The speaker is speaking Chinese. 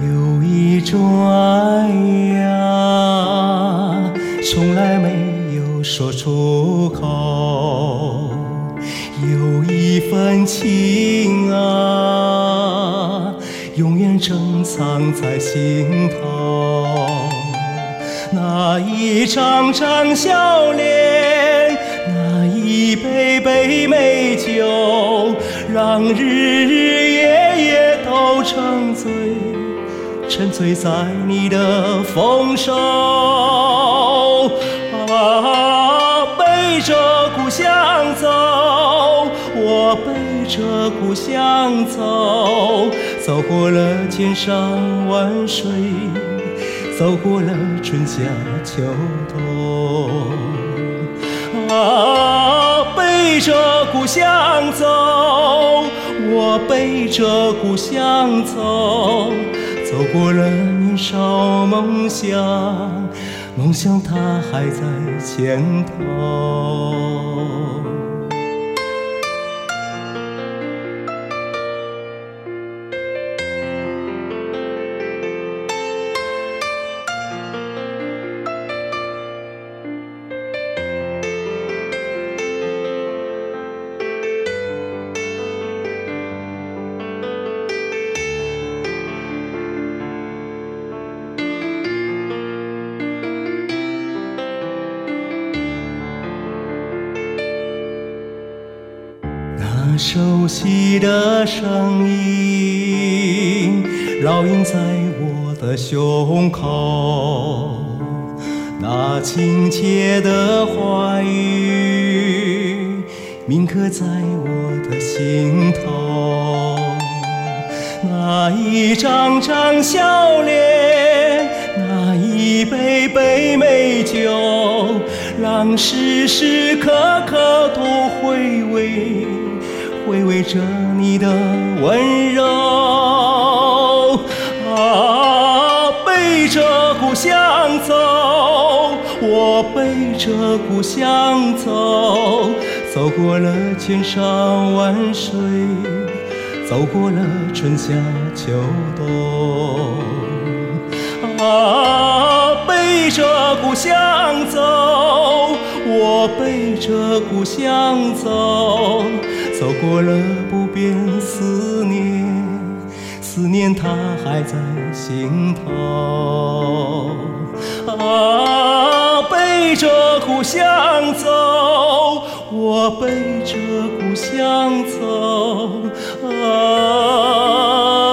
有一种爱呀，从来没有说出口，有一份情啊，永远珍藏在心头。那一张张笑脸，那一杯杯美酒，让日日夜夜都沉醉在你的丰收。啊，背着故乡走，我背着故乡走，走过了千山万水，走过了春夏秋冬。啊，背着故乡走，我背着故乡走，走过了年少梦想，梦想它还在前头。那熟悉的声音烙印在我的胸口，那亲切的话语铭刻在我的心头。那一张张笑脸，那一杯杯美酒，让时时刻刻都回味着你的温柔。啊，背着故乡走，我背着故乡走，走过了千山万水，走过了春夏秋冬。啊，背着故乡走，我背着故乡走，走过了不变思念，思念它还在心头。啊，背着故乡走，我背着故乡走。啊